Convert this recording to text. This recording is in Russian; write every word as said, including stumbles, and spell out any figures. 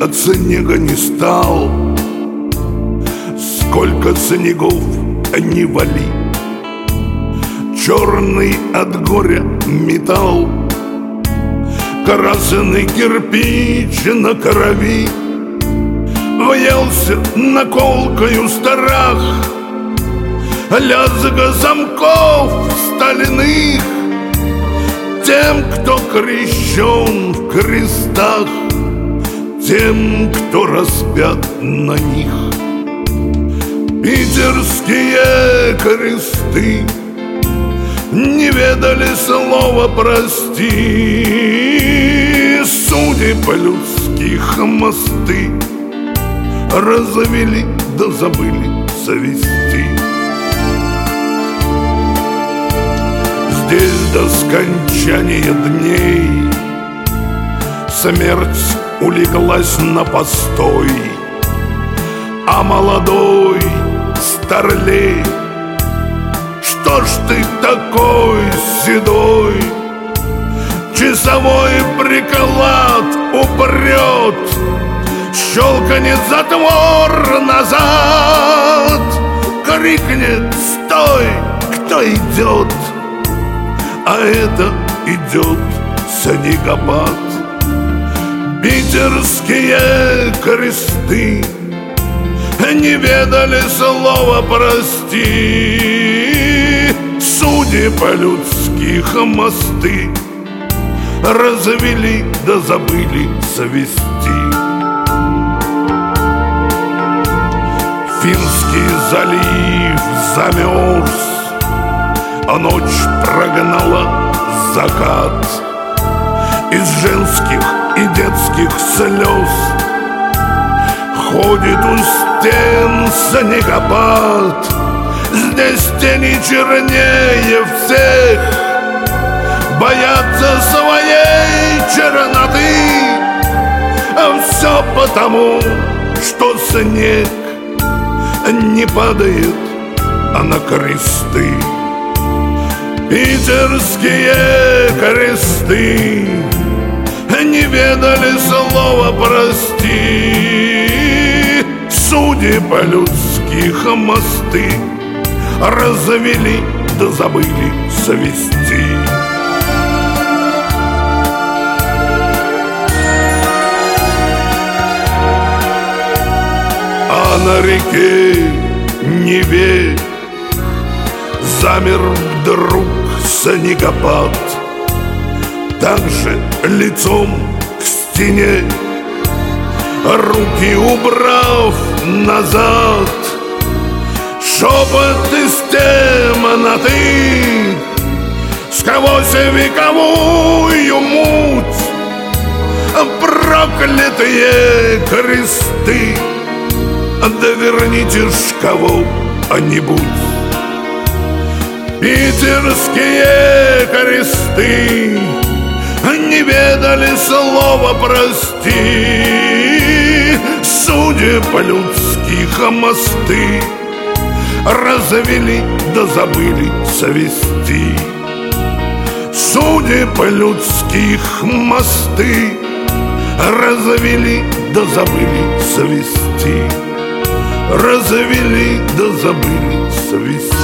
от снега не стал. Сколько снегов не вали, черный от горя металл, красный кирпич на крови въелся наколкою страх. Лязга замков стальных тем, кто крещен в крестах, тем, кто распят на них. Питерские кресты не ведали слова «прости». Судеб людских мосты развели да забыли завести. Здесь до скончания дней смерть улеглась на постой, а молодой старлей: что ж ты такой седой? Часовой приклад упрет, щелканет затвор назад, крикнет: стой, кто идет? А это идет снегопад. Питерские кресты не ведали слова «прости». Судеб людских мосты развели да забыли свести. Финский залив замерз, а ночь прогнала закат. Из женских и детских слез ходит у стен снегопад. Здесь тени чернее всех, боятся своей черноты. А все потому, что снег не падает, а на кресты. Питерские кресты не ведали слова «прости». Судеб людских мосты развели да забыли свести. А на реке Неве замер вдруг снегопад. Также лицом к стене, руки убрав назад, шепот из темноты сквозь вековую муть: проклятые кресты, да верните ж кого-нибудь. Питерские кресты не ведали слова «прости». Судеб людских мосты развели да забыли свести. Судеб людских мосты развели да забыли свести. Развели да забыли свести.